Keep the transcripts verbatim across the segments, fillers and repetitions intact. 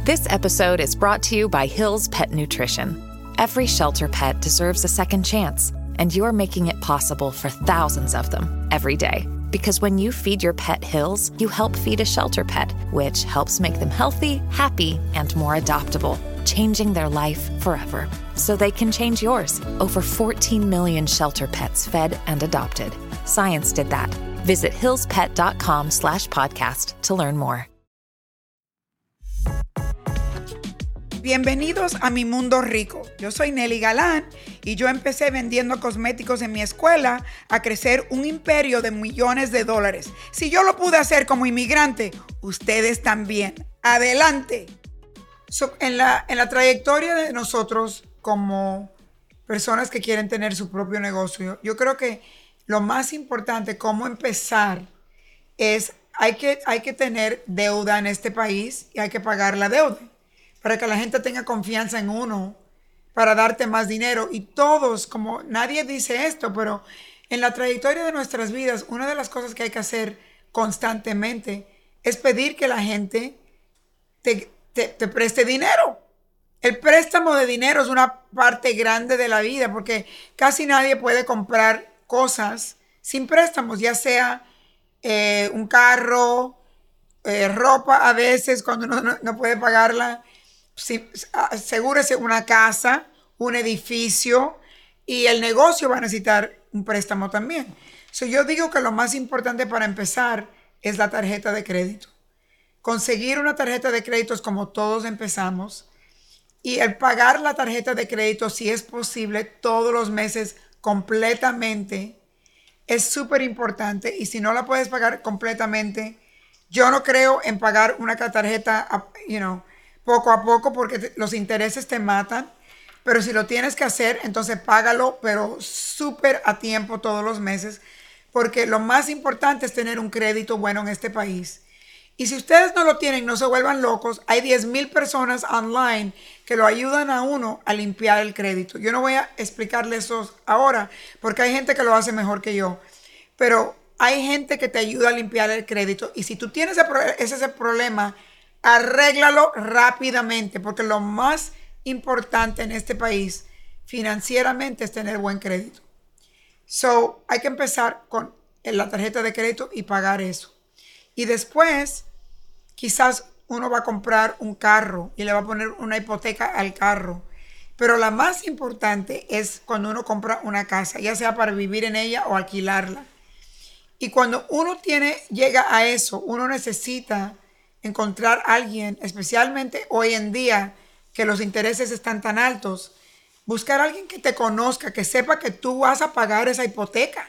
This episode is brought to you by Hill's Pet Nutrition. Every shelter pet deserves a second chance, and you're making it possible for thousands of them every day. Because when you feed your pet Hill's, you help feed a shelter pet, which helps make them healthy, happy, and more adoptable, changing their life forever. So they can change yours. Over fourteen million shelter pets fed and adopted. Science did that. Visit hillspet.com slash podcast to learn more. Bienvenidos a Mi Mundo Rico. Yo soy Nelly Galán y yo empecé vendiendo cosméticos en mi escuela a crecer un imperio de millones de dólares. Si yo lo pude hacer como inmigrante, ustedes también. ¡Adelante! So, en, la, en la trayectoria de nosotros como personas que quieren tener su propio negocio, yo creo que lo más importante, cómo empezar, es hay que, hay que tener deuda en este país y hay que pagar la deuda para que la gente tenga confianza en uno, para darte más dinero. Y todos, como nadie dice esto, pero en la trayectoria de nuestras vidas, una de las cosas que hay que hacer constantemente es pedir que la gente te, te, te preste dinero. El préstamo de dinero es una parte grande de la vida porque casi nadie puede comprar cosas sin préstamos, ya sea eh, un carro, eh, ropa a veces cuando uno no, no puede pagarla. Sí, asegúrese una casa, un edificio y el negocio va a necesitar un préstamo también. So, yo digo que lo más importante para empezar es la tarjeta de crédito. Conseguir una tarjeta de crédito es como todos empezamos y el pagar la tarjeta de crédito, si es posible, todos los meses completamente es súper importante. Y si no la puedes pagar completamente, yo no creo en pagar una tarjeta, you know, poco a poco porque te, los intereses te matan, pero si lo tienes que hacer, entonces págalo, pero súper a tiempo todos los meses, porque lo más importante es tener un crédito bueno en este país. Y si ustedes no lo tienen, no se vuelvan locos, hay diez mil personas online que lo ayudan a uno a limpiar el crédito. Yo no voy a explicarles eso ahora, porque hay gente que lo hace mejor que yo, pero hay gente que te ayuda a limpiar el crédito, y si tú tienes ese, ese problema, arréglalo rápidamente, porque lo más importante en este país financieramente es tener buen crédito. So, hay que empezar con la tarjeta de crédito y pagar eso. Y después, quizás uno va a comprar un carro y le va a poner una hipoteca al carro. Pero la más importante es cuando uno compra una casa, ya sea para vivir en ella o alquilarla. Y cuando uno tiene, llega a eso, uno necesita encontrar a alguien, especialmente hoy en día que los intereses están tan altos, buscar a alguien que te conozca, que sepa que tú vas a pagar esa hipoteca,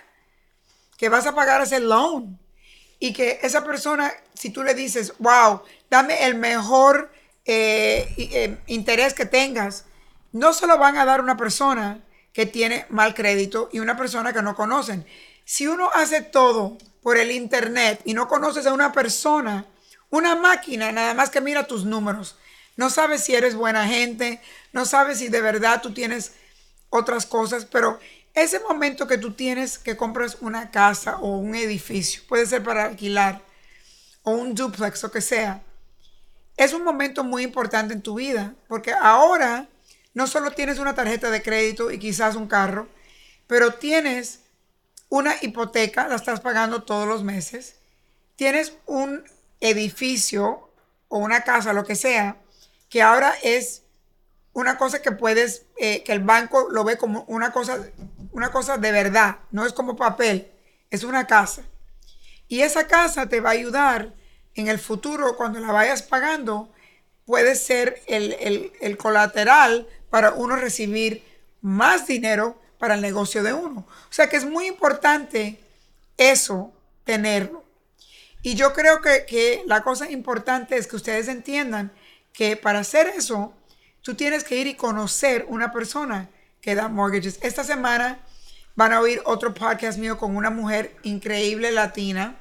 que vas a pagar ese loan, y que esa persona, si tú le dices, wow, dame el mejor eh, eh, interés que tengas, no se lo van a dar una persona que tiene mal crédito y una persona que no conocen. Si uno hace todo por el internet y no conoces a una persona, una máquina nada más que mira tus números, no sabes si eres buena gente, no sabes si de verdad tú tienes otras cosas, pero ese momento que tú tienes que compras una casa o un edificio, puede ser para alquilar o un duplex o que sea, es un momento muy importante en tu vida, porque ahora no solo tienes una tarjeta de crédito y quizás un carro, pero tienes una hipoteca, la estás pagando todos los meses, tienes un edificio o una casa, lo que sea, que ahora es una cosa que puedes, eh, que el banco lo ve como una cosa, una cosa de verdad, no es como papel, es una casa. Y esa casa te va a ayudar en el futuro, cuando la vayas pagando, puede ser el, el, el colateral para uno recibir más dinero para el negocio de uno. O sea que es muy importante eso, tenerlo. Y yo creo que, que la cosa importante es que ustedes entiendan que para hacer eso, tú tienes que ir y conocer una persona que da mortgages. Esta semana van a oír otro podcast mío con una mujer increíble latina,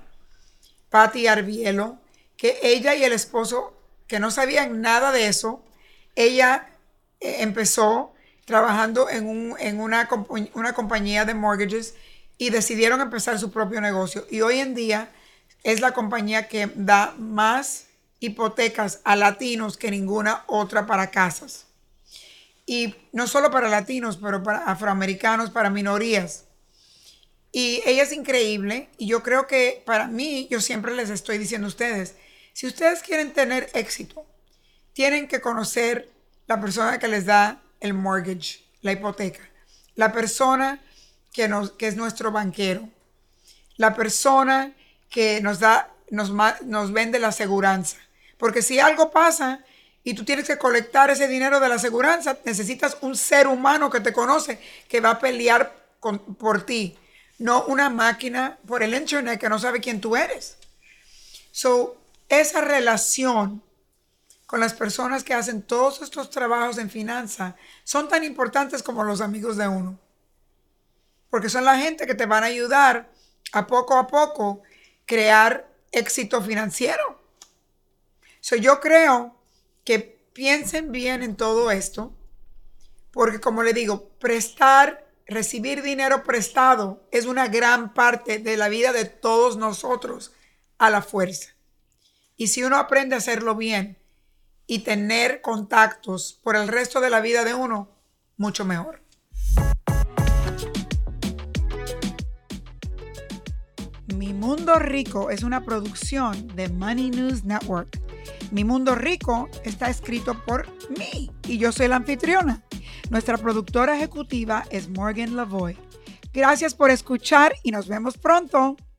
Patti Arbielo, que ella y el esposo, que no sabían nada de eso, ella eh, empezó trabajando en, un, en una, una compañía de mortgages y decidieron empezar su propio negocio. Y hoy en día es la compañía que da más hipotecas a latinos que ninguna otra para casas. Y no solo para latinos, pero para afroamericanos, para minorías. Y ella es increíble. Y yo creo que para mí, yo siempre les estoy diciendo a ustedes, si ustedes quieren tener éxito, tienen que conocer la persona que les da el mortgage, la hipoteca. La persona que, nos, que es nuestro banquero. La persona que nos da, nos, nos vende la aseguranza. Porque si algo pasa y tú tienes que colectar ese dinero de la aseguranza, necesitas un ser humano que te conoce, que va a pelear con, por ti. No una máquina por el internet que no sabe quién tú eres. So, esa relación con las personas que hacen todos estos trabajos en finanzas son tan importantes como los amigos de uno. Porque son la gente que te van a ayudar a poco a poco crear éxito financiero. So, yo creo que piensen bien en todo esto, porque como le digo, prestar, recibir dinero prestado es una gran parte de la vida de todos nosotros a la fuerza. Y si uno aprende a hacerlo bien y tener contactos por el resto de la vida de uno, mucho mejor. Mi Mundo Rico es una producción de Money News Network. Mi Mundo Rico está escrito por mí y yo soy la anfitriona. Nuestra productora ejecutiva es Morgan Lavoy. Gracias por escuchar y nos vemos pronto.